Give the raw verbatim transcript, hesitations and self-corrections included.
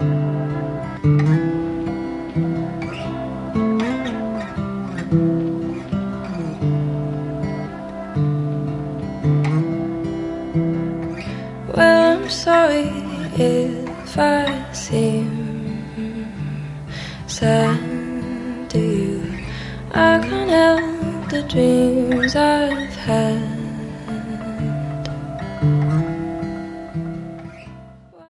Well, I'm sorry if I seem sad to you. I can't help the dreams I've had.